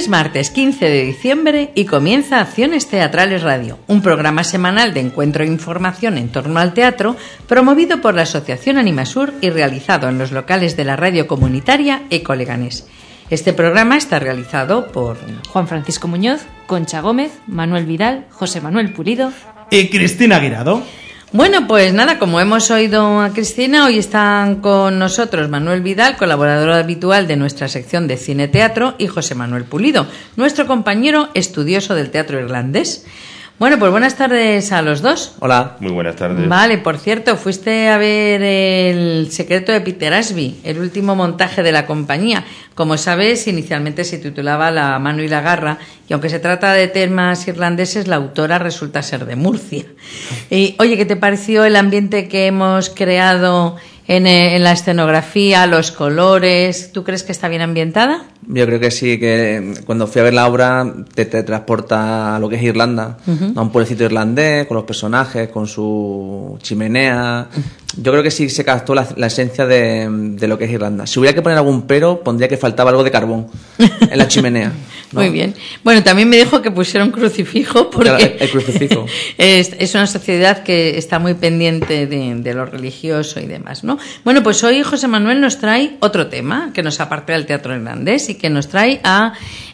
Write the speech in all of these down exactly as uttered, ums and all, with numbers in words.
es martes quince de diciembre y comienza Acciones Teatrales Radio, un programa semanal de encuentro e información en torno al teatro, promovido por la Asociación Animasur y realizado en los locales de la radio comunitaria Eco Leganés. Este programa está realizado por Juan Francisco Muñoz, Concha Gómez, Manuel Vidal, José Manuel Pulido y Cristina Guirado. Bueno, pues nada, como hemos oído a Cristina, hoy están con nosotros Manuel Vidal, colaborador habitual de nuestra sección de cine-teatro, y José Manuel Pulido, nuestro compañero estudioso del teatro irlandés. Bueno, pues buenas tardes a los dos. Hola. Muy buenas tardes. Vale, por cierto, fuiste a ver El secreto de Peter Ashby, el último montaje de la compañía. Como sabes, inicialmente se titulaba La mano y la garra, y aunque se trata de temas irlandeses, la autora resulta ser de Murcia. Y, oye, ¿qué te pareció el ambiente que hemos creado en, en la escenografía, los colores? ¿Tú crees que está bien ambientada? Yo creo que sí, que cuando fui a ver la obra te, te transporta a lo que es Irlanda, uh-huh. a un pueblecito irlandés, con los personajes, con su chimenea. Yo creo que sí se captó la, la esencia de, de lo que es Irlanda. Si hubiera que poner algún pero, pondría que faltaba algo de carbón en la chimenea, ¿no? Muy bien. Bueno, también me dijo que pusieron crucifijo porque claro, el, el crucifijo. es, es una sociedad que está muy pendiente de, de lo religioso y demás, ¿no? Bueno, pues hoy José Manuel nos trae otro tema que nos aparte del teatro irlandés y que nos trae a,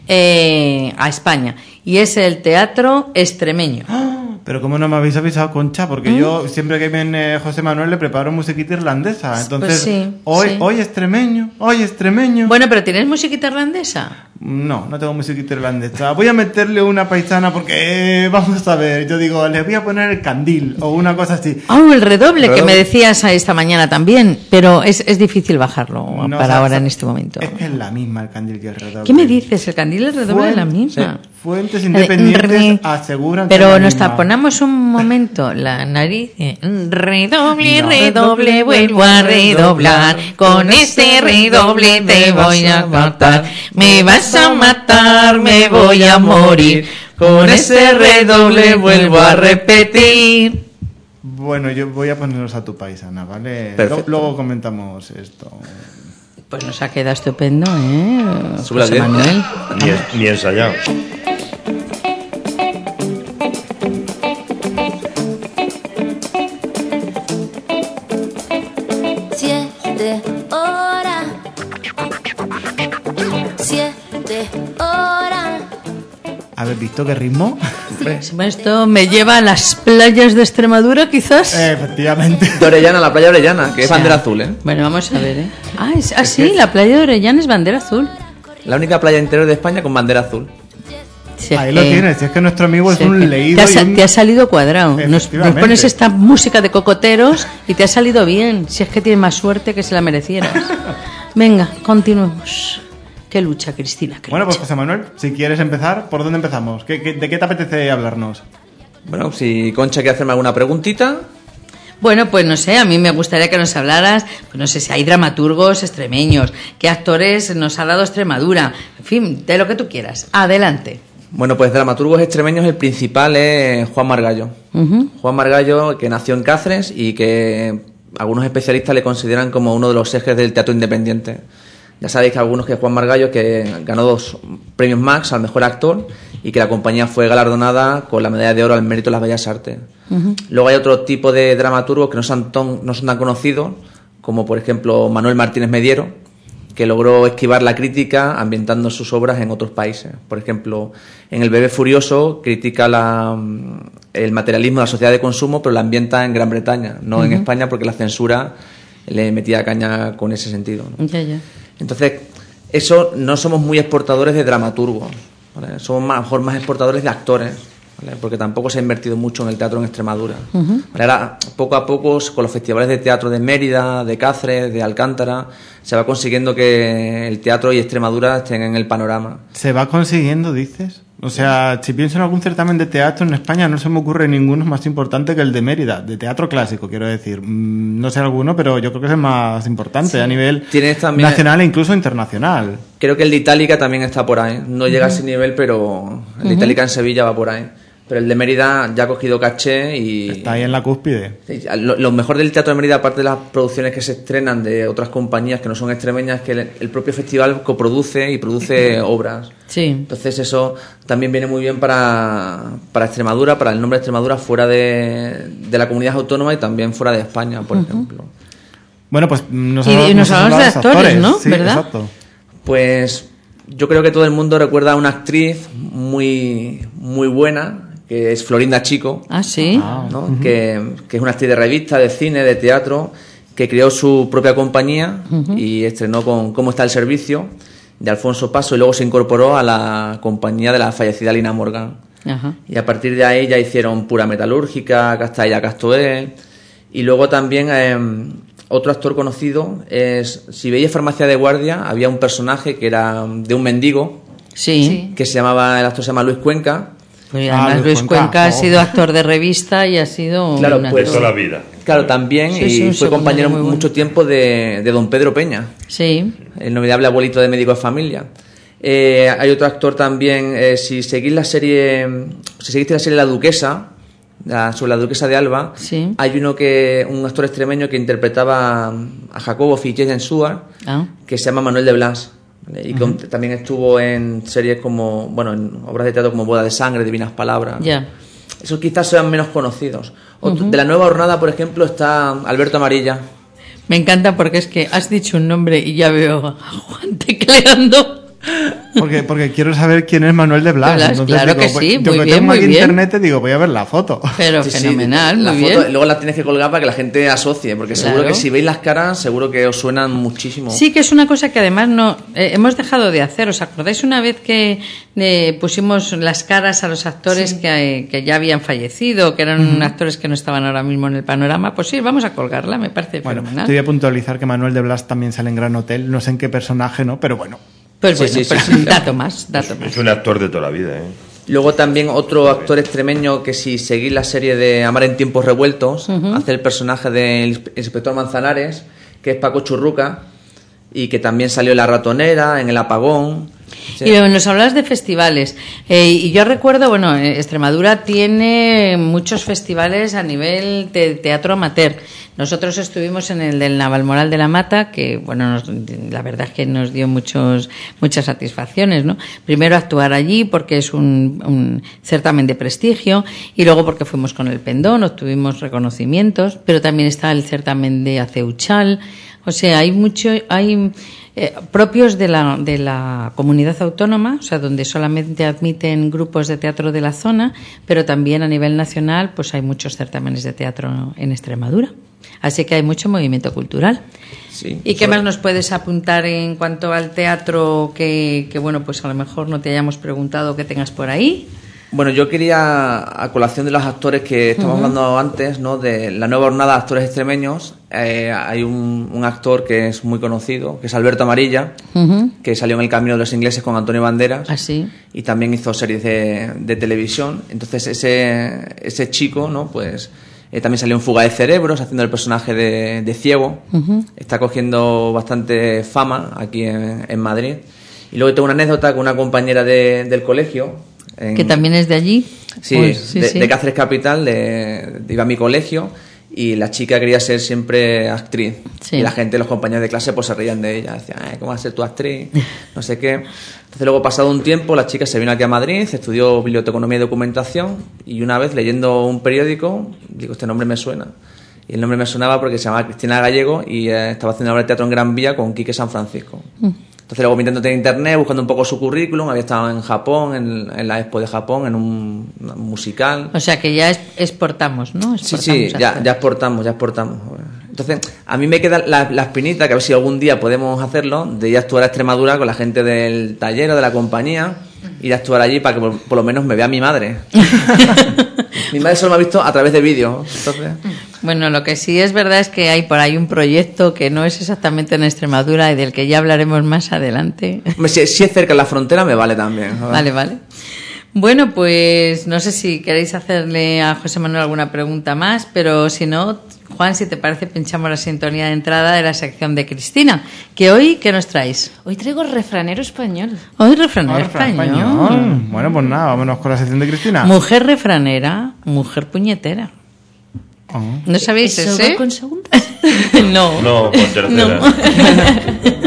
eh, a España, y es el teatro extremeño. Pero ¿cómo no me habéis avisado, Concha? Porque ¿Mm? yo siempre que viene José Manuel le preparo musiquita irlandesa. Entonces, pues sí, hoy, sí. hoy extremeño, hoy extremeño. Bueno, pero ¿tienes musiquita irlandesa? No, no tengo musiquita irlandesa. Voy a meterle una paisana porque, eh, vamos a ver, yo digo, le voy a poner el candil o una cosa así. Oh, el redoble, redoble. Que me decías esta mañana también, pero es, es difícil bajarlo no, para o sea, ahora en este momento. Es que es la misma el candil que el redoble. ¿Qué me dices? ¿El candil y el redoble es la misma? Sí. Fuentes independientes Re... aseguran pero que nos misma. Ponemos un momento la nariz. Redoble, no. redoble, vuelvo a redoblar. Con este redoble te voy a matar. Me vas a matar, me voy a morir. Con ese redoble vuelvo a repetir. Bueno, yo voy a ponernos a tu paisana, ¿vale? Perfecto. Luego comentamos esto. Pues nos ha quedado estupendo, ¿eh? Sube José Manuel. Ni, ni ensayado. Siete horas. Siete horas. ¿Habéis visto qué ritmo? Esto me lleva a las playas de Extremadura, quizás. Eh, efectivamente. De Orellana, la playa de Orellana, que o es sea, bandera azul, ¿eh? Bueno, vamos a ver, ¿eh? Ah, es, ah sí, la playa de Orellana es bandera azul. La única playa interior de España con bandera azul. Si Ahí es lo que, tienes, si es que nuestro amigo si es un que leído. Te ha, y un... te ha salido cuadrado. Nos, nos pones esta música de cocoteros y te ha salido bien. Si es que tienes más suerte que si la merecieras. Venga, continuemos. Qué lucha, Cristina. Qué bueno, lucha. pues José Manuel, si quieres empezar, ¿por dónde empezamos? ¿Qué, qué, ¿De qué te apetece hablarnos? Bueno, si Concha quiere hacerme alguna preguntita. Bueno, pues no sé, a mí me gustaría que nos hablaras, pues no sé si hay dramaturgos extremeños, qué actores nos ha dado Extremadura, en fin, de lo que tú quieras. Adelante. Bueno, pues dramaturgos extremeños el principal es Juan Margallo. Uh-huh. Juan Margallo, que nació en Cáceres y que algunos especialistas le consideran como uno de los ejes del teatro independiente. Ya sabéis que algunos que Juan Margallo, que ganó dos premios Max al mejor actor y que la compañía fue galardonada con la medalla de oro al mérito de las bellas artes. Uh-huh. Luego hay otro tipo de dramaturgos que no son, tan, no son tan conocidos, como por ejemplo Manuel Martínez Mediero, que logró esquivar la crítica ambientando sus obras en otros países. Por ejemplo, en El bebé furioso critica la, el materialismo de la sociedad de consumo, pero la ambienta en Gran Bretaña, no uh-huh. en España, porque la censura le metía caña con ese sentido, ¿no? Ya, ya. Entonces, eso no somos muy exportadores de dramaturgos, ¿vale? Somos más, mejor más exportadores de actores, ¿vale? Porque tampoco se ha invertido mucho en el teatro en Extremadura. Uh-huh. Ahora, poco a poco, con los festivales de teatro de Mérida, de Cáceres, de Alcántara, se va consiguiendo que el teatro y Extremadura estén en el panorama. ¿Se va consiguiendo, dices? O sea, si pienso en algún certamen de teatro en España, no se me ocurre ninguno más importante que el de Mérida, de teatro clásico, quiero decir. No sé alguno, pero yo creo que es el más importante sí. a nivel también nacional e incluso internacional. Creo que el de Itálica también está por ahí. No llega uh-huh. a ese nivel, pero el de uh-huh. Itálica en Sevilla va por ahí. pero el de Mérida ya ha cogido caché y... Está ahí en la cúspide. Lo, lo mejor del Teatro de Mérida, aparte de las producciones que se estrenan de otras compañías que no son extremeñas, es que el, el propio festival coproduce y produce obras. Sí. Entonces eso también viene muy bien para, para Extremadura, para el nombre de Extremadura fuera de, de la comunidad autónoma y también fuera de España, por uh-huh. ejemplo. Bueno, pues nos, y, hablamos, y nos hablamos de actores, actores, ¿no? Sí, ¿verdad? Exacto. Pues yo creo que todo el mundo recuerda a una actriz muy, muy buena, que es Florinda Chico. Ah, sí. ¿no? Uh-huh. que, que es una actriz de revista, de cine, de teatro, que creó su propia compañía uh-huh. y estrenó con Cómo está el servicio, de Alfonso Paso, y luego se incorporó a la compañía de la fallecida Lina Morgan. Uh-huh. Y a partir de ahí ya hicieron Pura Metalúrgica, Castalla Castoé, y luego también eh, otro actor conocido es, si veis Farmacia de Guardia, había un personaje que era de un mendigo, sí. que se llamaba, el actor se llama Luis Cuenca. Pues además ah, Luis Cuenca, Cuenca ha sido actor de revista y ha sido... Claro, un pues toda la vida. Claro, también, sí, sí, y fue compañero bueno. mucho tiempo de, de don Pedro Peña. Sí. El inolvidable abuelito de Médico de Familia. Eh, hay otro actor también, eh, si seguís la serie, si seguiste la serie La Duquesa, la, sobre la Duquesa de Alba, sí. hay uno que, un actor extremeño que interpretaba a Jacobo Fitches en Suar, ah. que se llama Manuel de Blas. Y uh-huh. que también estuvo en series como, bueno, en obras de teatro como Boda de Sangre, Divinas Palabras. Ya. Yeah. Esos quizás sean menos conocidos. Otro, uh-huh. De la nueva hornada, por ejemplo, está Alberto Amarilla. Me encanta porque es que has dicho un nombre y ya veo a Juan tecleando. Porque, porque quiero saber quién es Manuel de Blas. Blas Entonces, claro digo, que sí, yo muy que bien, tengo muy aquí bien. internet, te digo, voy a ver la foto. Pero sí, fenomenal, sí, muy la bien. Foto, luego la tienes que colgar para que la gente asocie, porque claro. seguro que si veis las caras, seguro que os suenan muchísimo. Sí, que es una cosa que además no eh, hemos dejado de hacer. ¿Os acordáis una vez que eh, pusimos las caras a los actores sí. que, eh, que ya habían fallecido, que eran uh-huh. actores que no estaban ahora mismo en el panorama? Pues sí, vamos a colgarla, me parece bueno, fenomenal. Te voy a puntualizar que Manuel de Blas también sale en Gran Hotel, no sé en qué personaje, ¿no? Pero bueno. Pues sí, bueno, sí, pues sí, un sí, dato más, dato es, más. Es un actor de toda la vida, ¿eh? Luego también otro actor extremeño que si seguís la serie de Amar en tiempos revueltos, uh-huh. hace el personaje del inspector Manzanares, que es Paco Churruca, y que también salió en La Ratonera, en El Apagón. Sí. Y nos hablas de festivales. Eh, y yo recuerdo, bueno, Extremadura tiene muchos festivales a nivel de teatro amateur. Nosotros estuvimos en el del Navalmoral de la Mata, que, bueno, nos, la verdad es que nos dio muchos, muchas satisfacciones, ¿no? Primero actuar allí porque es un, un certamen de prestigio y luego porque fuimos con el Pendón, obtuvimos reconocimientos, pero también está el certamen de Aceuchal. O sea, hay mucho, hay eh, propios de la, de la comunidad autónoma, o sea, donde solamente admiten grupos de teatro de la zona, pero también a nivel nacional, pues hay muchos certámenes de teatro en Extremadura. Así que hay mucho movimiento cultural. Sí, ¿Y qué más nos puedes apuntar en cuanto al teatro que, que, bueno, pues a lo mejor no te hayamos preguntado que tengas por ahí? Bueno, yo quería, a colación de los actores que estamos uh-huh. hablando antes, ¿no? De la nueva hornada de actores extremeños, eh, hay un, un actor que es muy conocido, que es Alberto Amarilla, uh-huh. que salió en El Camino de los Ingleses con Antonio Banderas. ¿Ah, sí? Y también hizo series de, de televisión. Entonces ese, ese chico, ¿no? Pues eh, también salió en Fuga de Cerebros, haciendo el personaje de, de ciego. Uh-huh. Está cogiendo bastante fama aquí en, en Madrid. Y luego tengo una anécdota con una compañera de, del colegio. En, que también es de allí. Sí, pues, sí, de, sí. de Cáceres Capital, de, de, iba a mi colegio y la chica quería ser siempre actriz. Sí. Y la gente, los compañeros de clase, pues se reían de ella. Decían, ¿cómo vas a ser tu actriz? No sé qué. Entonces, luego, pasado un tiempo, la chica se vino aquí a Madrid, estudió biblioteconomía y documentación y una vez, leyendo un periódico, digo, este nombre me suena. Y el nombre me sonaba porque se llamaba Cristina Gallego y eh, estaba haciendo obra de teatro en Gran Vía con Quique San Francisco. Mm. Entonces luego mirando en internet, buscando un poco su currículum, había estado en Japón, en, en la Expo de Japón, en un, un musical. O sea que ya es, exportamos, ¿no? Exportamos sí, sí, ya, ya exportamos, ya exportamos. Entonces, a mí me queda la, la espinita, que a ver si algún día podemos hacerlo, de ir a actuar a Extremadura con la gente del taller o de la compañía, ir a actuar allí para que por, por lo menos me vea mi madre. Mi madre solo me ha visto a través de vídeos. Entonces... Bueno, lo que sí es verdad es que hay por ahí un proyecto que no es exactamente en Extremadura y del que ya hablaremos más adelante. Si, si es cerca de la frontera me vale también. Vale, vale. Bueno, pues no sé si queréis hacerle a José Manuel alguna pregunta más, pero si no, Juan, si te parece, pinchamos la sintonía de entrada de la sección de Cristina. Que hoy, ¿qué nos traes? Hoy traigo refranero español. Hoy refranero Ah, refrán español. español. Bueno, pues nada, vámonos con la sección de Cristina. Mujer refranera, mujer puñetera. Oh. ¿No sabéis ¿Eso ese? va con segundas? No. No, con tercera. No.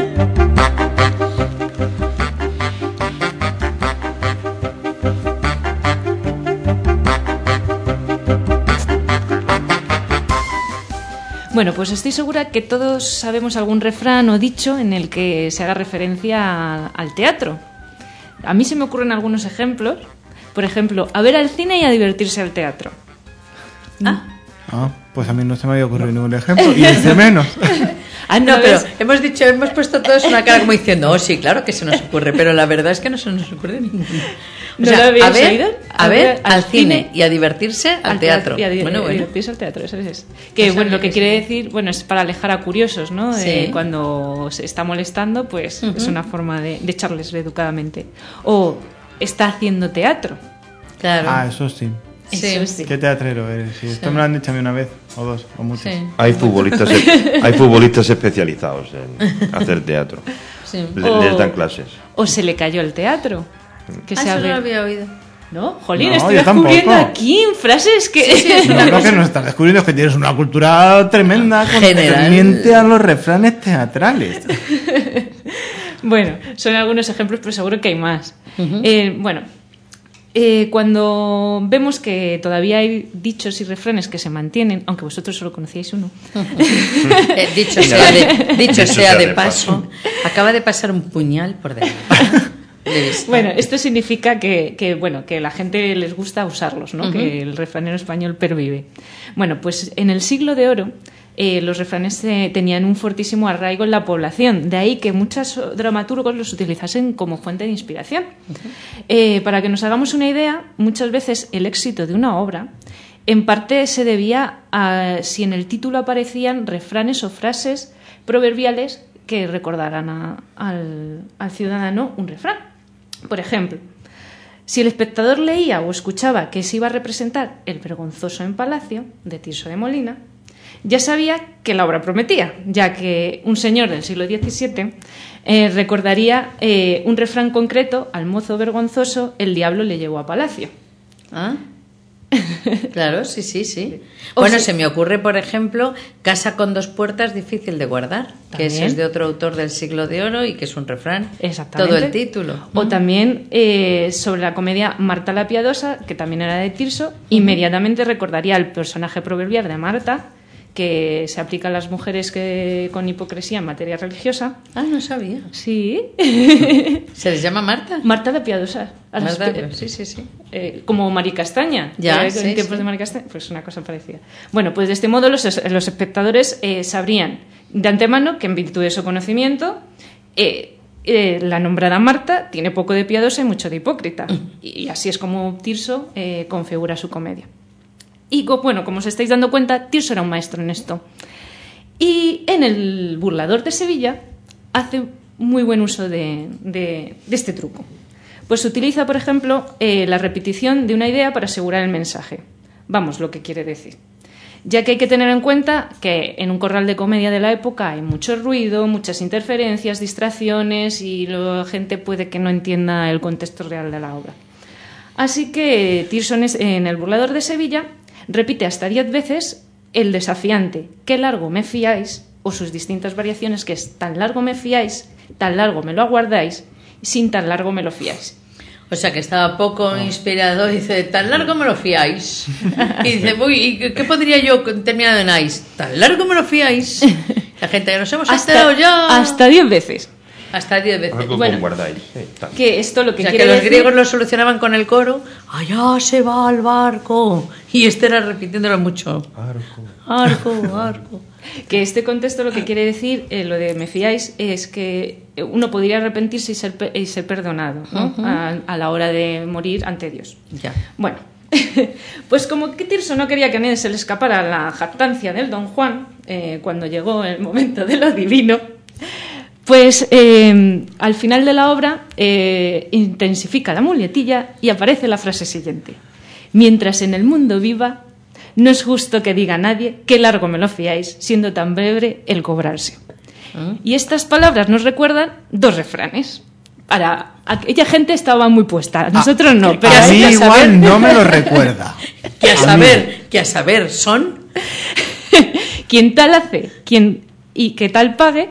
Bueno, pues estoy segura que todos sabemos algún refrán o dicho en el que se haga referencia a- al teatro. A mí se me ocurren algunos ejemplos. Por ejemplo, a ver al cine y a divertirse al teatro. Ah, pues a mí no se me había ocurrido ningún ejemplo, y ese menos. Ah, No, ¿no pero ves? hemos dicho, hemos puesto todos una cara como diciendo, oh, sí, claro que se nos ocurre, pero la verdad es que no se nos ocurre ninguno. O ¿No sea, lo habéis a ver, oído? a ver al cine y a divertirse al teatro. Y a, di- Bueno, y a bueno. divertirse al teatro, eso es. Que Eso bueno, lo es, que sí. quiere decir, bueno, es para alejar a curiosos, ¿no? Sí. Eh, cuando se está molestando, pues es una forma de, de echarles educadamente. O está haciendo teatro. Claro. Ah, eso sí. Sí. Eso sí. Qué teatrero eres. Sí, esto me lo han dicho a mí una vez, o dos, o muchos. Sí. Hay futbolistas, hay futbolistas especializados en hacer teatro. Sí. Le- O- Les dan clases. O se le cayó el teatro. Que Ah, se eso no abre- lo había oído. ¿No? Jolín, No, estoy yo tampoco. descubriendo aquí en frases que... No, lo que nos estás descubriendo es que tienes una cultura tremenda General. concerniente a los refranes teatrales. Bueno, son algunos ejemplos, pero seguro que hay más. Eh, bueno, eh, cuando vemos que todavía hay dichos y refranes que se mantienen, aunque vosotros solo conocíais uno, Eh, dicho sea de, dicho Dicho sea sea de de paso, acaba de pasar un puñal por delante. De vista. bueno, esto significa que, que, bueno, que la gente les gusta usarlos, ¿no? Que el refranero español pervive. Bueno, pues en el siglo de oro eh, los refranes eh, tenían un fortísimo arraigo en la población, de ahí que muchos dramaturgos los utilizasen como fuente de inspiración. Eh, para que nos hagamos una idea, muchas veces el éxito de una obra en parte se debía a si en el título aparecían refranes o frases proverbiales que recordaran a- al, al ciudadano un refrán. Por ejemplo, si el espectador leía o escuchaba que se iba a representar El vergonzoso en Palacio, de Tirso de Molina, ya sabía que la obra prometía, ya que un señor del siglo diecisiete eh, recordaría eh, un refrán concreto: al mozo vergonzoso el diablo le llevó a palacio. ¿Ah? Claro, sí, sí, sí. O Bueno, si- se me ocurre, por ejemplo, Casa con dos puertas, difícil de guardar, que ese También. es de otro autor del siglo de oro y que es un refrán. Exactamente. Todo el título. O también eh, sobre la comedia Marta la Piadosa, que también era de Tirso, inmediatamente recordaría al personaje proverbial de Marta, que se aplica a las mujeres que, con hipocresía en materia religiosa. Ah, no sabía. Sí. ¿Se les llama Marta? Marta la Piadosa. A las Marta, pe- sí, sí, sí. eh, como Mari Castaña. Ya, eh, sí, en tiempos sí. de Mari Castaña, pues una cosa parecida. Bueno, pues de este modo los, es- los espectadores eh, sabrían de antemano que en virtud de su conocimiento eh, eh, la nombrada Marta tiene poco de piadosa y mucho de hipócrita. Y, y así es como Tirso eh, configura su comedia. Y co- bueno, como os estáis dando cuenta, Tirso era un maestro en esto. Y en El burlador de Sevilla hace muy buen uso de, de- de este truco. Pues utiliza, por ejemplo, eh, la repetición de una idea para asegurar el mensaje. Vamos, lo que quiere decir. Ya que hay que tener en cuenta que en un corral de comedia de la época hay mucho ruido, muchas interferencias, distracciones y la gente puede que no entienda el contexto real de la obra. Así que Tirso en es- en El burlador de Sevilla repite hasta diez veces el desafiante «¿Qué largo me fiáis?» o sus distintas variaciones, que es «tan largo me fiáis, tan largo me lo aguardáis, sin tan largo me lo fiáis». O sea, que estaba poco inspirado. Dice, tan largo me lo fiáis. Y dice, uy, ¿y qué- qué podría yo terminar en ice? Tan largo me lo fiáis. La gente que nos hemos enterado ya. hasta diez veces. Hasta diez veces. Algo Bueno. con guardáis. eh, tal. Que esto lo que O sea, quiere que los decir... griegos lo solucionaban con el coro. Allá se va el barco. Y este era repitiéndolo mucho. Arco, arco. Que este contexto lo que quiere decir, eh, lo de me fiáis, es que uno podría arrepentirse y ser, pe- y ser perdonado, ¿no? a, a la hora de morir ante Dios. Ya. Bueno, pues como que Tirso no quería que a nadie se le escapara la jactancia del Don Juan, eh, cuando llegó el momento de lo divino, Pues eh, al final de la obra eh, intensifica la muletilla y aparece la frase siguiente: mientras en el mundo viva, no es justo que diga nadie qué largo me lo fiáis, siendo tan breve el cobrarse. ¿Mm? Y estas palabras nos recuerdan dos refranes. Para aquella gente estaba muy puesta, nosotros ah, no, pero a mí a igual saber... no me lo recuerda. Que a saber, que a saber son quien tal hace, quien y que tal pague.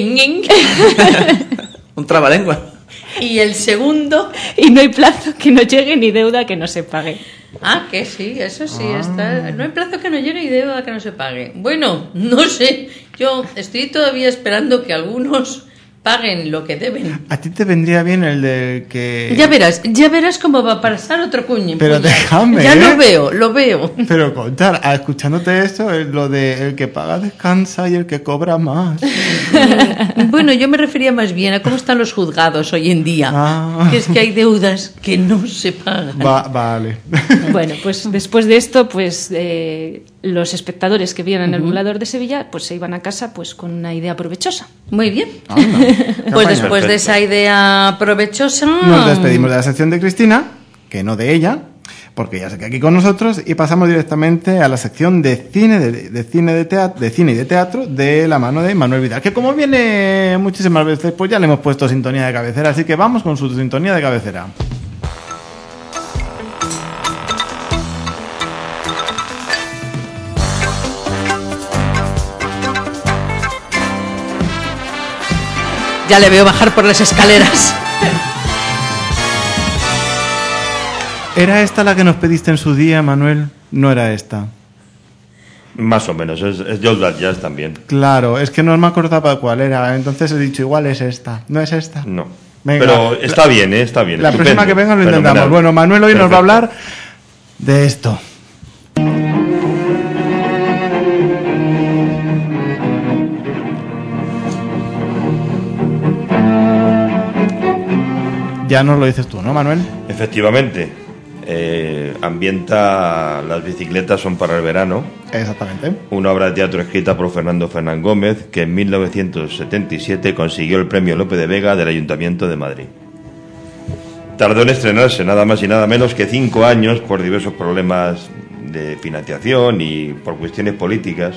Un trabalengua. Y el segundo. Y no hay plazo que no llegue ni deuda que no se pague. Ah, que sí, eso sí, ah. está. No hay plazo que no llegue ni deuda que no se pague. Bueno, no sé, yo estoy todavía esperando que algunos paguen lo que deben. A ti te vendría bien el de que... Ya verás, ya verás cómo va a pasar otro cuño. Pero déjame, Ya ¿eh? lo veo, lo veo. Pero contar, escuchándote esto, lo de el que paga descansa y el que cobra más. Bueno, yo me refería más bien a cómo están los juzgados hoy en día. Ah. Que es que hay deudas que no se pagan. Va, vale. Bueno, pues después de esto, pues eh, los espectadores que vieron el Burlador de Sevilla, pues se iban a casa pues con una idea provechosa. Muy bien. Anda. Pues después de esa idea provechosa... Nos despedimos de la sección de Cristina, que no de ella, porque ya se queda aquí con nosotros, y pasamos directamente a la sección de cine, de, de cine de teatro, de cine y de teatro, de la mano de Manuel Vidal, que como viene muchísimas veces, pues ya le hemos puesto sintonía de cabecera, así que vamos con su sintonía de cabecera. Ya le veo bajar por las escaleras. ¿Era esta la que nos pediste en su día, Manuel? No era esta. Más o menos, es, es Joe That Jazz también. Claro, es que no me acordaba cuál era, entonces he dicho, igual es esta. ¿No es esta? No. Venga, pero está la, bien, ¿eh? Está bien. La estupendo, próxima que venga lo fenomenal. intentamos. Bueno, Manuel hoy Perfecto. nos va a hablar de esto. Ya nos lo dices tú, ¿no, Manuel? Efectivamente. Eh, ambienta Las bicicletas son para el verano. Exactamente. Una obra de teatro escrita por Fernando Fernán Gómez, que en mil novecientos setenta y siete consiguió el premio Lope de Vega del Ayuntamiento de Madrid. Tardó en estrenarse nada más y nada menos que cinco años por diversos problemas de financiación y por cuestiones políticas.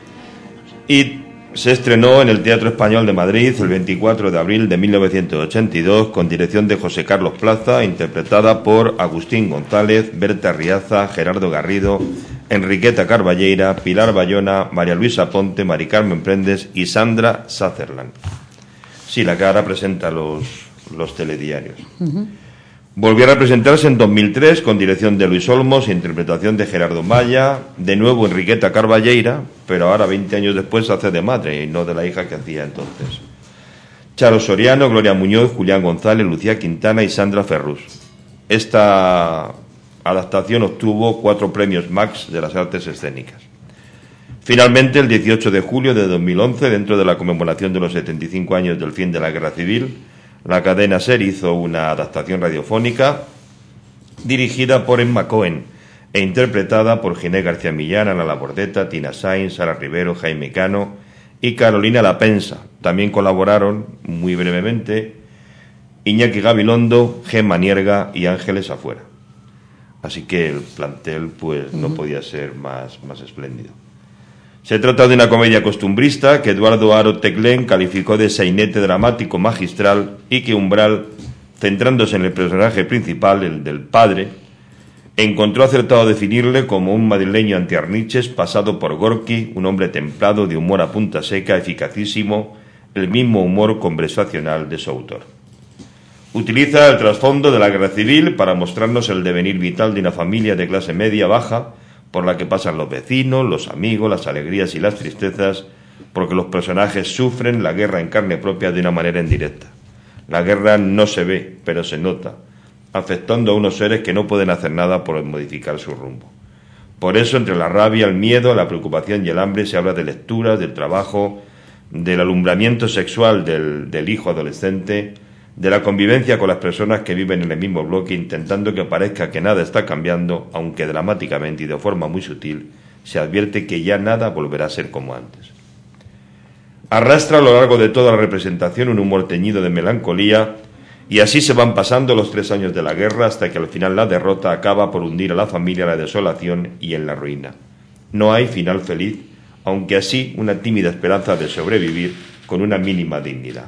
Y se estrenó en el Teatro Español de Madrid el veinticuatro de abril de mil novecientos ochenta y dos con dirección de José Carlos Plaza, interpretada por Agustín González, Berta Riaza, Gerardo Garrido, Enriqueta Carballeira, Pilar Bayona, María Luisa Ponte, Mari Carmen Prendes y Sandra Sutherland. Sí, la cara presenta los, los telediarios. Uh-huh. Volvió a representarse en dos mil tres con dirección de Luis Olmos e interpretación de Gerardo Maya, de nuevo Enriqueta Carballeira, pero ahora veinte años después hace de madre y no de la hija que hacía entonces. Charo Soriano, Gloria Muñoz, Julián González, Lucía Quintana y Sandra Ferrus. Esta adaptación obtuvo cuatro premios Max de las artes escénicas. Finalmente, el dieciocho de julio de dos mil once, dentro de la conmemoración de los setenta y cinco años del fin de la Guerra Civil, la cadena SER hizo una adaptación radiofónica dirigida por Emma Cohen e interpretada por Ginés García Millán, Ana Labordeta, Tina Sainz, Sara Rivero, Jaime Cano y Carolina Lapensa. También colaboraron, muy brevemente, Iñaki Gabilondo, Gemma Nierga y Ángeles Afuera. Así que el plantel pues no podía ser más, más espléndido. Se trata de una comedia costumbrista que Eduardo Aro Teclén calificó de sainete dramático magistral y que Umbral, centrándose en el personaje principal, el del padre, encontró acertado definirle como un madrileño antiarniches pasado por Gorki, un hombre templado de humor a punta seca, eficacísimo, el mismo humor conversacional de su autor. Utiliza el trasfondo de la guerra civil para mostrarnos el devenir vital de una familia de clase media baja, por la que pasan los vecinos, los amigos, las alegrías y las tristezas, porque los personajes sufren la guerra en carne propia de una manera indirecta. La guerra no se ve, pero se nota, afectando a unos seres que no pueden hacer nada por modificar su rumbo. Por eso, entre la rabia, el miedo, la preocupación y el hambre, se habla de lecturas, del trabajo, del alumbramiento sexual del, del hijo adolescente, de la convivencia con las personas que viven en el mismo bloque, intentando que parezca que nada está cambiando, aunque dramáticamente y de forma muy sutil se advierte que ya nada volverá a ser como antes. Arrastra a lo largo de toda la representación un humor teñido de melancolía, y así se van pasando los tres años de la guerra hasta que al final la derrota acaba por hundir a la familia en la desolación y en la ruina. No hay final feliz, aunque así una tímida esperanza de sobrevivir con una mínima dignidad.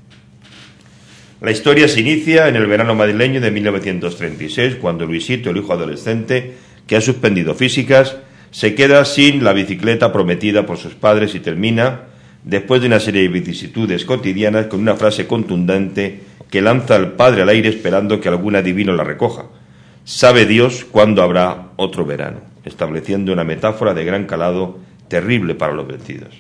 La historia se inicia en el verano madrileño de mil novecientos treinta y seis, cuando Luisito, el hijo adolescente, que ha suspendido físicas, se queda sin la bicicleta prometida por sus padres y termina, después de una serie de vicisitudes cotidianas, con una frase contundente que lanza al padre al aire esperando que algún adivino la recoja. Sabe Dios cuándo habrá otro verano, estableciendo una metáfora de gran calado terrible para los vencidos.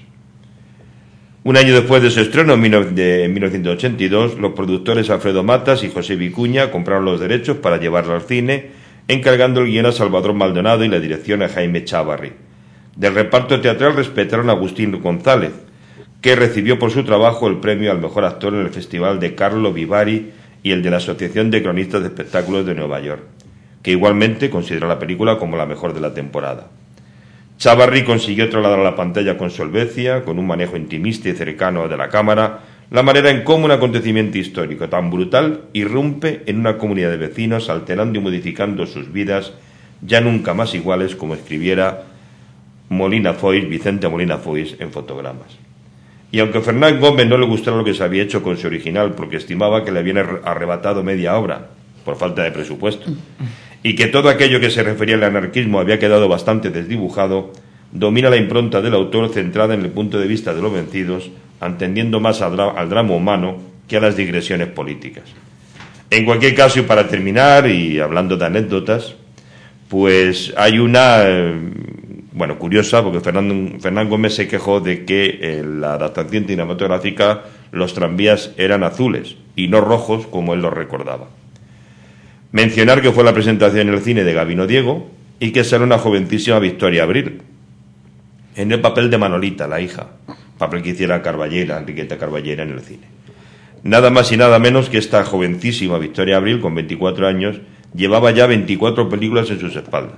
Un año después de su estreno, en mil novecientos ochenta y dos, los productores Alfredo Matas y José Vicuña compraron los derechos para llevarlo al cine, encargando el guion a Salvador Maldonado y la dirección a Jaime Chávarri. Del reparto teatral respetaron a Agustín González, que recibió por su trabajo el premio al mejor actor en el Festival de Carlo Vivari y el de la Asociación de Cronistas de Espectáculos de Nueva York, que igualmente considera la película como la mejor de la temporada. Chávarri consiguió trasladar a la pantalla con solvencia, con un manejo intimista y cercano de la cámara, la manera en cómo un acontecimiento histórico tan brutal irrumpe en una comunidad de vecinos, alterando y modificando sus vidas, ya nunca más iguales, como escribiera Molina Foix, Vicente Molina Foix, en Fotogramas. Y aunque a Fernán Gómez no le gustara lo que se había hecho con su original, porque estimaba que le habían arrebatado media obra, por falta de presupuesto, y que todo aquello que se refería al anarquismo había quedado bastante desdibujado, domina la impronta del autor centrada en el punto de vista de los vencidos, atendiendo más al, dra- al drama humano que a las digresiones políticas. En cualquier caso, y para terminar, y hablando de anécdotas, pues hay una, eh, bueno, curiosa, porque Fernán, Fernán Gómez se quejó de que en la adaptación cinematográfica los tranvías eran azules y no rojos como él los recordaba. Mencionar que fue la presentación en el cine de Gabino Diego y que sale una jovencísima Victoria Abril en el papel de Manolita, la hija, papel que hiciera Carballera, Enriqueta Carballera en el cine. Nada más y nada menos que esta jovencísima Victoria Abril, con veinticuatro años, llevaba ya veinticuatro películas en sus espaldas.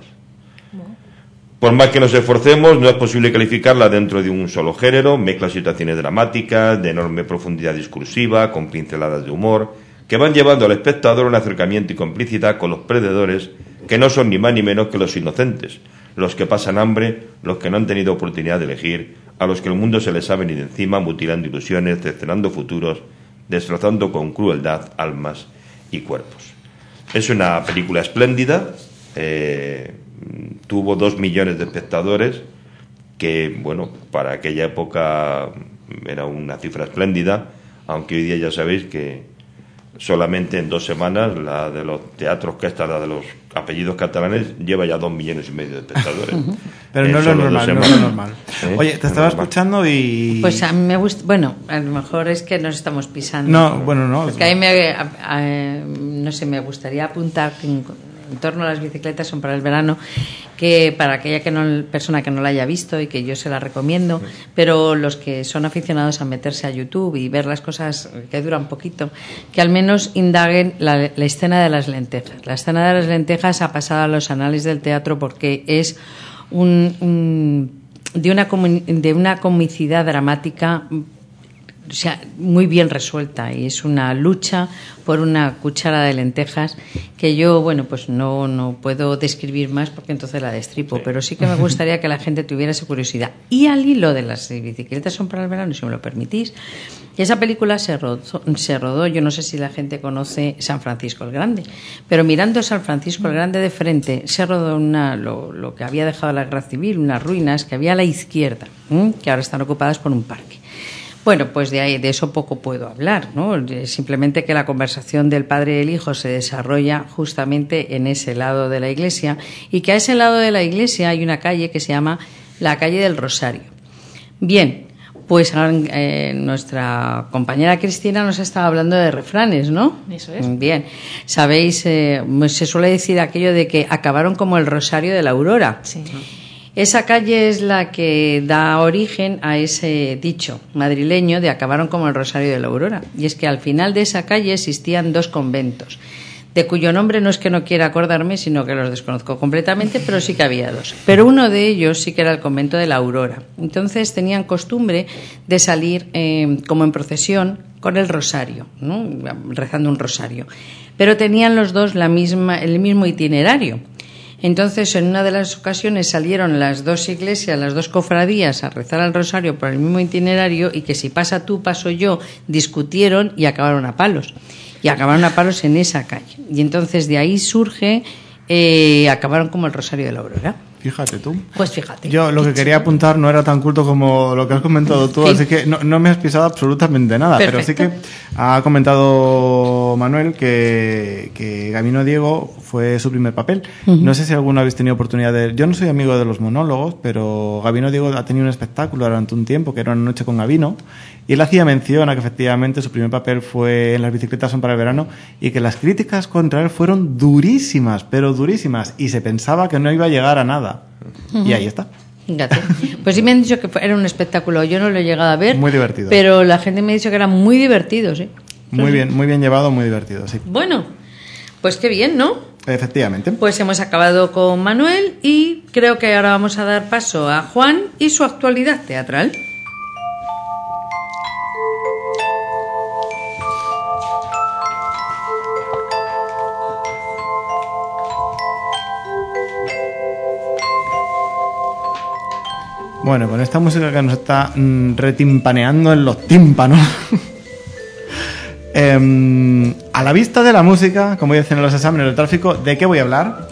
Por más que nos esforcemos, no es posible calificarla dentro de un solo género, mezcla situaciones dramáticas, de enorme profundidad discursiva, con pinceladas de humor, que van llevando al espectador un acercamiento y complicidad con los perdedores, que no son ni más ni menos que los inocentes, los que pasan hambre, los que no han tenido oportunidad de elegir, a los que el mundo se les ha venido encima, mutilando ilusiones, cercenando futuros, destrozando con crueldad almas y cuerpos. Es una película espléndida, eh, tuvo dos millones de espectadores, que, bueno, para aquella época era una cifra espléndida, aunque hoy día ya sabéis que solamente en dos semanas la de los teatros, que esta, la de los apellidos catalanes, lleva ya dos millones y medio de espectadores. Pero no es lo normal, no es lo normal. ¿Eh? Oye, te estaba escuchando y... Pues a mí me gusta... Bueno, a lo mejor es que nos estamos pisando. No, bueno, no. Porque a mí me... A, a, no sé, me gustaría apuntar que en, en torno a las bicicletas son para el verano, que para aquella que no, persona que no la haya visto y que yo se la recomiendo, pero los que son aficionados a meterse a YouTube y ver las cosas que duran poquito, que al menos indaguen la, la escena de las lentejas. La escena de las lentejas ha pasado a los anales del teatro porque es un, un de una comun, de una comicidad dramática, o sea, muy bien resuelta, y es una lucha por una cuchara de lentejas que yo, bueno, pues no, no puedo describir más porque entonces la destripo, sí. Pero sí que me gustaría que la gente tuviera esa curiosidad. Y al hilo de las bicicletas son para el verano, si me lo permitís, esa película se rodó, se rodó, yo no sé si la gente conoce San Francisco el Grande, pero mirando San Francisco el Grande de frente, se rodó una, lo, lo que había dejado la guerra civil, unas ruinas que había a la izquierda, ¿eh? Que ahora están ocupadas por un parque. Bueno, pues de ahí, de eso poco puedo hablar, ¿no? Simplemente que la conversación del padre y el hijo se desarrolla justamente en ese lado de la iglesia, y que a ese lado de la iglesia hay una calle que se llama la calle del Rosario. Bien, pues eh, nuestra compañera Cristina nos estaba hablando de refranes, ¿no? Eso es. Bien, sabéis, eh, se suele decir aquello de que acabaron como el Rosario de la Aurora. Sí. Esa calle es la que da origen a ese dicho madrileño de acabaron como el Rosario de la Aurora. Y es que al final de esa calle existían dos conventos. de cuyo nombre no es que no quiera acordarme, sino que los desconozco completamente, pero sí que había dos. Pero uno de ellos sí que era el convento de la Aurora. Entonces tenían costumbre de salir eh, como en procesión con el rosario, ¿no? Rezando un rosario. Pero tenían los dos la misma, el mismo itinerario. Entonces, en una de las ocasiones salieron las dos iglesias, las dos cofradías, a rezar al rosario por el mismo itinerario, y que si pasa tú, paso yo, discutieron y acabaron a palos. Y acabaron a palos en esa calle. Y entonces de ahí surge, eh, acabaron como el Rosario de la Aurora. Fíjate tú. Pues fíjate. Yo lo que quería apuntar no era tan culto como lo que has comentado tú, Sí. así que no, no me has pisado absolutamente nada. Perfecto. Pero sí que ha comentado Manuel que, que Gabino Diego fue su primer papel. Uh-huh. No sé si alguno habéis tenido oportunidad de... Yo no soy amigo de los monólogos, pero Gabino Diego ha tenido un espectáculo durante un tiempo, que era Una noche con Gabino, y él hacía mención a que efectivamente su primer papel fue En las bicicletas son para el verano, y que las críticas contra él fueron durísimas, pero durísimas, y se pensaba que no iba a llegar a nada. Uh-huh. Y ahí está. Fíjate. Pues sí me han dicho que era un espectáculo, yo no lo he llegado a ver. Muy divertido. Pero la gente me ha dicho que era muy divertido, sí. Muy bien, muy bien llevado, muy divertido, sí. Bueno, pues qué bien, ¿no? Efectivamente. Pues hemos acabado con Manuel y creo que ahora vamos a dar paso a Juan y su actualidad teatral. Bueno, con esta música que nos está mm, retimpaneando en los tímpanos. eh, a la vista de la música, como dicen en los exámenes del tráfico, ¿de qué voy a hablar?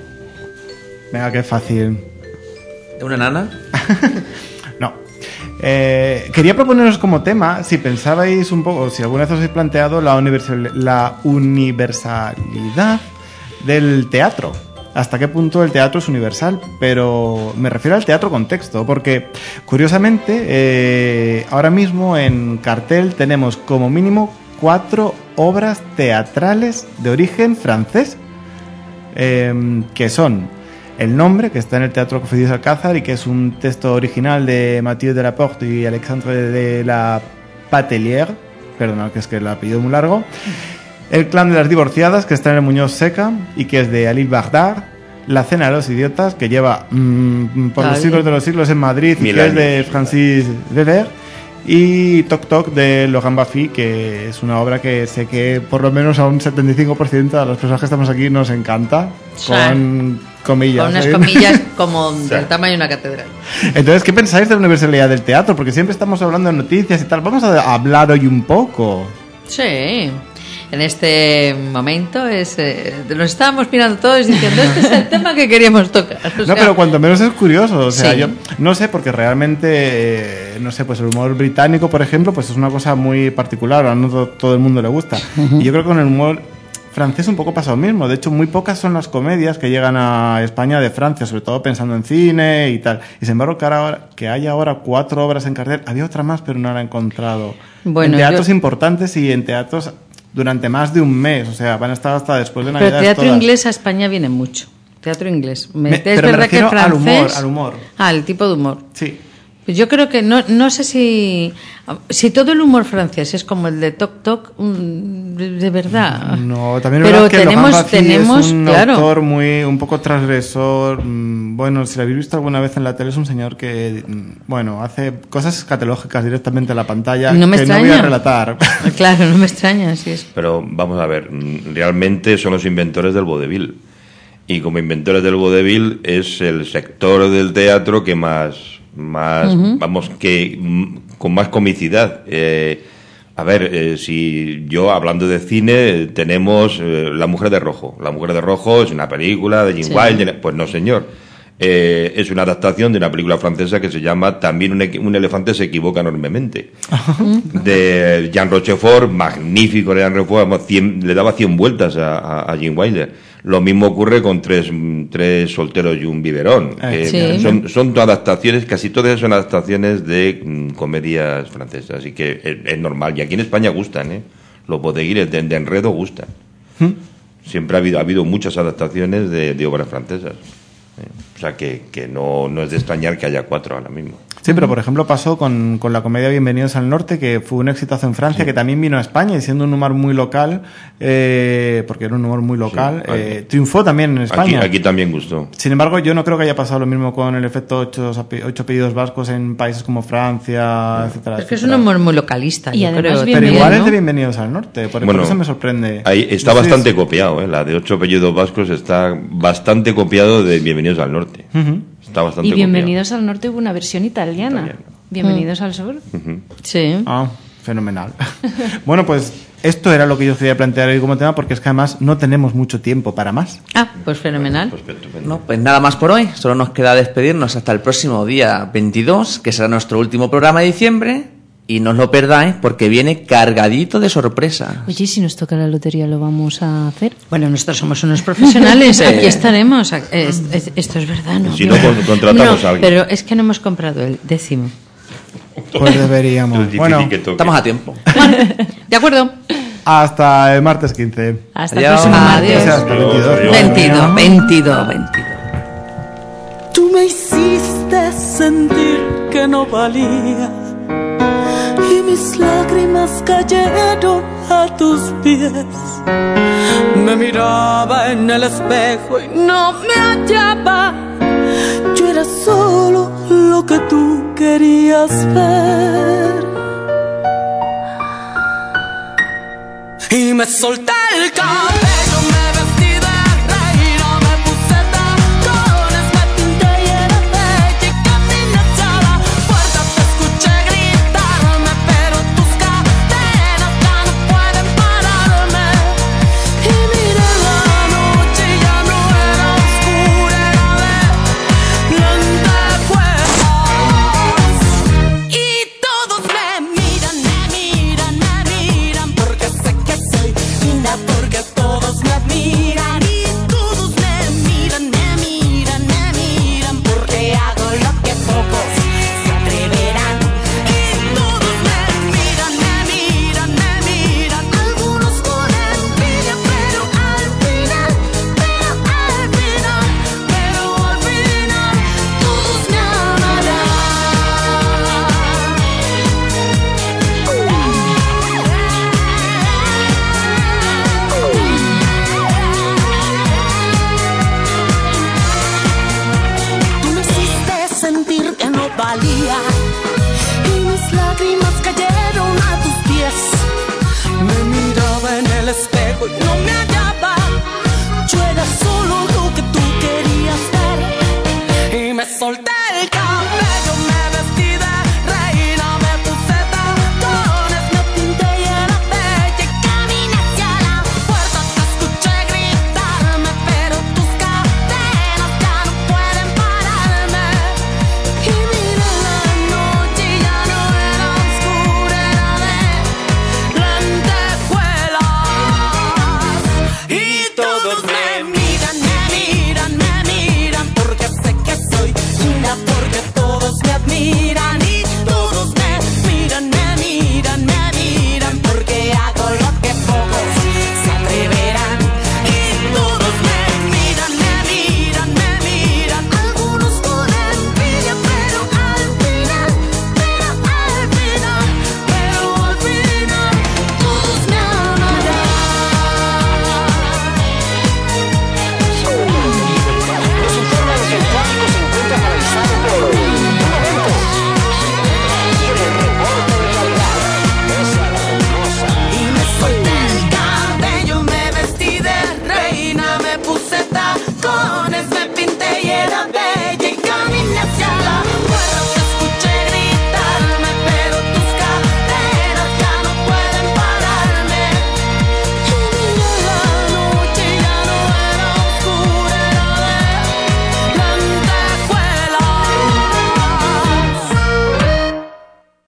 Venga, qué fácil. ¿De una nana? No. Eh, quería proponeros como tema, si pensabais un poco, si alguna vez os habéis planteado la, universal, la universalidad del teatro. Hasta qué punto el teatro es universal, pero me refiero al teatro con texto, porque curiosamente eh, ahora mismo en cartel tenemos como mínimo cuatro obras teatrales de origen francés, eh, que son El nombre, que está en el Teatro Cofidis Alcázar y que es un texto original de Mathieu Delaporte y Alexandre de la Patellière, perdona, que es que el apellido es muy largo. El clan de las divorciadas, que está en el Muñoz Seca y que es de Alil Baghdad. La cena de los idiotas, que lleva mmm, por Ay. los siglos de los siglos en Madrid y que es de Francis Weber. Y Toc Toc de Laurent Baffy, que es una obra que sé que por lo menos a un setenta y cinco por ciento de las personas que estamos aquí nos encanta. Sí. Con comillas. Con unas ¿eh? comillas como sí. del tamaño de una catedral. Entonces, ¿qué pensáis de la universalidad del teatro? Porque siempre estamos hablando de noticias y tal. Vamos a hablar hoy un poco. Sí. En este momento es eh, nos estábamos mirando todos diciendo este es el tema que queríamos tocar. O no, sea, pero cuanto menos es curioso. O sea, sí. yo no sé, porque realmente, eh, no sé, pues el humor británico, por ejemplo, pues es una cosa muy particular. A no todo el mundo le gusta. Uh-huh. Y yo creo que con el humor francés un poco pasa lo mismo. De hecho, muy pocas son las comedias que llegan a España de Francia, sobre todo pensando en cine y tal. Y sin embargo, que, ahora, que haya ahora cuatro obras en cartel, había otra más, pero no la he encontrado. Bueno, en teatros yo... importantes y en teatros durante más de un mes, o sea, van a estar hasta después de Navidad. Pero teatro todas. inglés a España viene mucho. Teatro inglés. Me, es pero verdad me refiero que francés, al humor, al humor. Ah, el tipo de humor. Sí. Pues yo creo que no, no sé si si todo el humor francés es como el de Toc Toc, de verdad. No, también es pero verdad que tenemos, Laurent Baffy tenemos, es un claro. autor muy un poco transgresor. Bueno, si lo habéis visto alguna vez en la tele, es un señor que, bueno, hace cosas escatológicas directamente en la pantalla no me que extraña. no voy a relatar. Claro, no me extraña, así es. Pero vamos a ver, realmente son los inventores del vodevil. Y como inventores del vodevil es el sector del teatro que más, más uh-huh. vamos, que con más comicidad. Eh, a ver, eh, si yo hablando de cine tenemos eh, La Mujer de Rojo. La Mujer de Rojo es una película de Jim sí. Wilder. Pues no, señor. Eh, es una adaptación de una película francesa que se llama También un, un elefante se equivoca enormemente. De Jean Rochefort, magnífico Jean Rochefort, cien, le daba cien vueltas a, a, a Jim Wilder. Lo mismo ocurre con tres, tres solteros y un biberón. Eh, sí. Son, son adaptaciones, casi todas son adaptaciones de mm, comedias francesas, así que es, es normal. Y aquí en España gustan, ¿eh? Los bodeguines de, de enredo gustan. ¿Mm? Siempre ha habido, ha habido muchas adaptaciones de, de obras francesas. O sea que, que no, no es de extrañar que haya cuatro ahora mismo. Sí, pero por ejemplo pasó con, con la comedia Bienvenidos al Norte, que fue un exitazo en Francia, sí. que también vino a España y siendo un humor muy local, eh, porque era un humor muy local, sí, eh, triunfó también en España. Aquí, aquí también gustó. Sin embargo, yo no creo que haya pasado lo mismo con el efecto ocho, ocho apellidos vascos en países como Francia, etcétera. Es que es un humor muy localista, y yo creo. Pero igual es de Bienvenidos al Norte, por, bueno, por eso me sorprende. Ahí está Entonces, bastante copiado, ¿eh? La de ocho apellidos vascos está bastante copiado de Bienvenidos al Norte. Uh-huh. Está bastante y Bienvenidos copiado. al Norte hubo una versión italiana. Italiano. Bienvenidos mm. al Sur. Uh-huh. Sí. Ah, fenomenal. Bueno, pues esto era lo que yo quería plantear hoy como tema, porque es que además no tenemos mucho tiempo para más. Ah, pues fenomenal. Pues, no, pues nada más por hoy. Solo nos queda despedirnos hasta el próximo día veintidós, que será nuestro último programa de diciembre. Y no os lo perdáis porque viene cargadito de sorpresa. Oye, si nos toca la lotería, ¿lo vamos a hacer? Bueno, nosotros somos unos profesionales, sí. Aquí estaremos. Es, es, esto es verdad, ¿no? Si no, contratamos no, a alguien. Pero es que no hemos comprado el décimo. Pues deberíamos. Bueno, estamos a tiempo. Bueno, de acuerdo. Hasta el martes quince. Hasta el próximo martes. Hasta el veintidós. veintidós, veintidós, veintidós. Tú me hiciste sentir que no valía y mis lágrimas cayeron a tus pies. Me miraba en el espejo y no me hallaba. Yo era solo lo que tú querías ver. Y me solté el cabello, me vestí de reina, me puse tacones, me pinté y era bella y caminé hacia la puerta. Te escuché gritarme, pero tus cadenas ya no pueden pararme. Y miré la noche y ya no era oscura, era de lentejuelas. Y todos me miran, me miran, me miran, porque sé que soy linda, porque todos me admiran. Y todos me miran, me miran, me miran, porque hago lo que pocos se atreverán. Y todos me miran, me miran, me miran, algunos con envidia, pero al final, pero al final, pero al final, todos me amarán. Tú me hiciste sentir que no valía y mis lágrimas